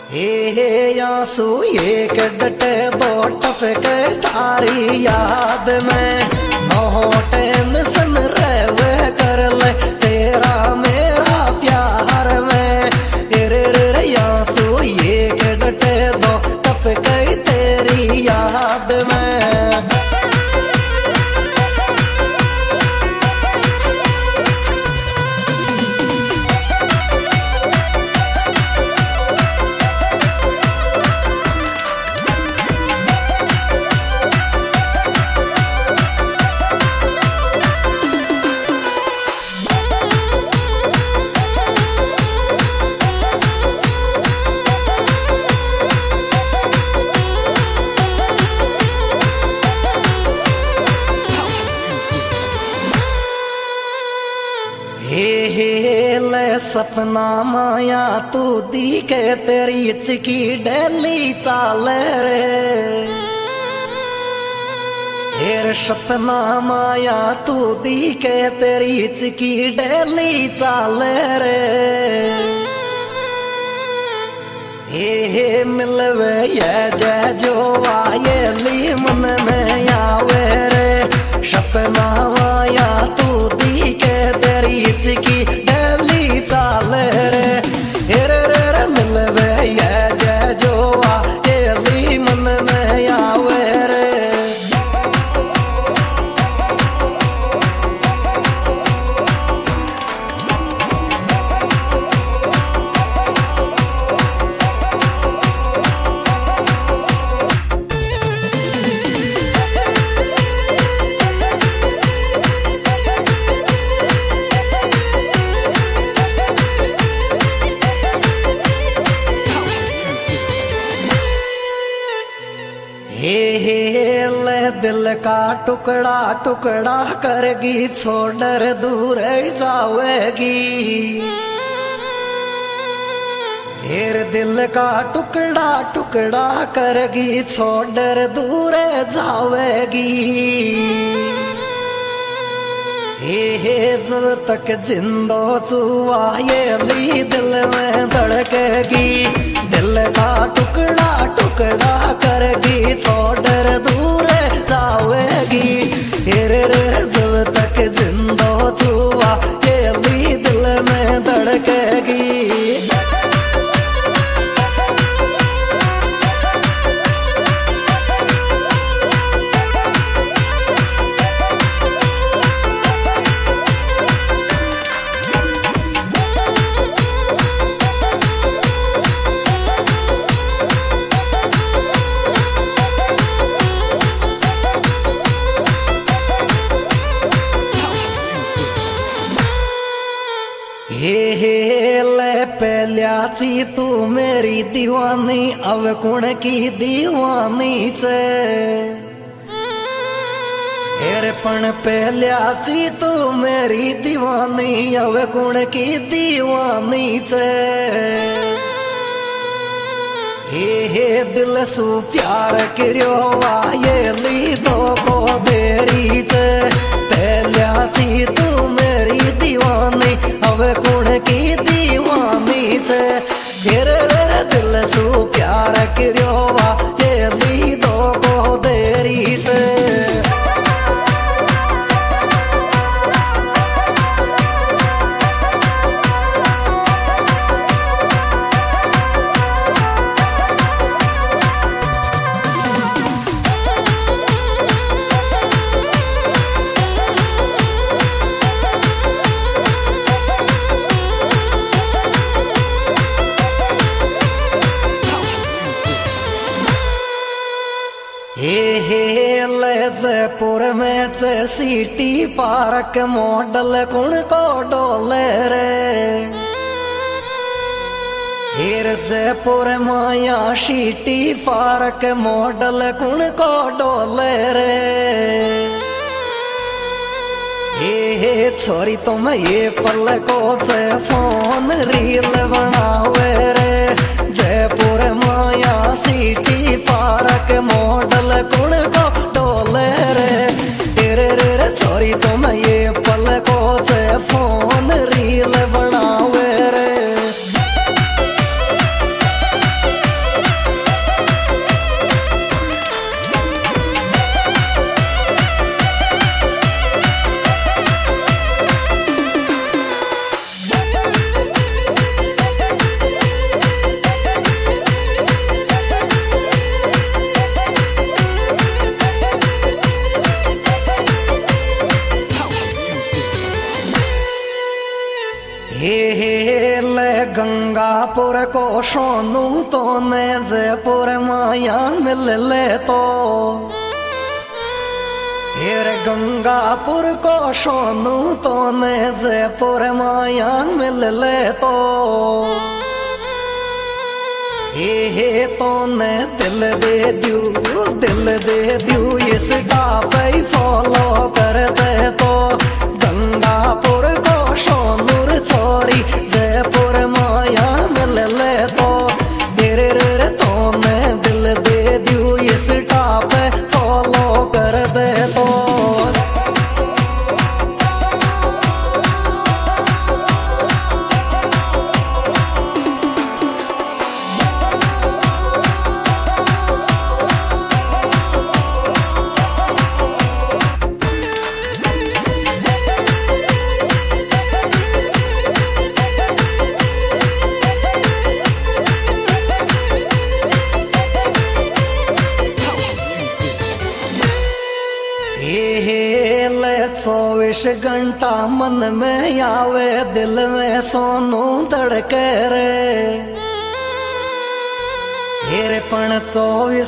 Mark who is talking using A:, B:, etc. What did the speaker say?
A: हे आंसू एक डटे दो टपके तारी याद में टेंशन रहवे कर ले तेरा मेरा प्यार में रे आंसू एक डटे दो टपके तेरी याद में। ले सपना माया तू दी के तेरी चिकी डेली चाल रे हेर सपना माया तू दी के तेरी चिकी डेली चाल रे हे मिलवे ये जय जो आये ली मन में आवे रे सपना माया तू दी के तेरी चिकी डेली चाल रे हेरे रे मिलवे ये जय जो आये ली मन में आवे रे। ले दिल का टुकड़ा टुकड़ा करगी छोड़ दूर जावेगी हेर दिल का टुकड़ा टुकड़ा करगी छोड़ दूर जावेगी हे जब तक जिंदो चुआ ये ली दिल में धड़केगी दिल का टुकड़ा टुकड़ा करगी छोड़ दूर जावेगी हेरे रे जब तक जिंदो चुआ ये ली दिल में धड़केगी। ले पहल्याची तू मेरी दीवानी अब कुण की दीवानी से हेर पण पहल्याची तू मेरी दीवानी अब कुण की दीवानी से हे दिल सु प्यार करो ये ली दो को देरी से पहल्याची तू मेरी दीवानी अब कुण की दीवानी से फिर दिल सु प्यार करो ये ली दो को देरी से। ले जयपुर में सिटी पार्क मॉडल कुण को डोले रे हेर जयपुर माया सिटी पार्क मॉडल कुण को डोले रे हे छोरी तुम ये पल को फोन रील बनावे रे जयपुर माया सिटी पार्क मॉडल कुण को डोले रे तेरे रे छोरी तुम ये पल को फोन रील बनावे रे। गंगापुर को सोनू तो ने जयपुर माया मिल ले तो हेर गंगापुर को सोनू तो ने जयपुर माया मिल ले तो हे तो ने दिल दे दियो इस टापे फॉलो कर दे तो गंगापुर को सोनूर छोरी जयपुर माया मिल ले तो तेरे रे तो ने दिल दे दियो इस टापे फॉलो कर दे तो ले 24 घंटा मन में आवे दिल में सोनू धड़के रे हेरे पण 24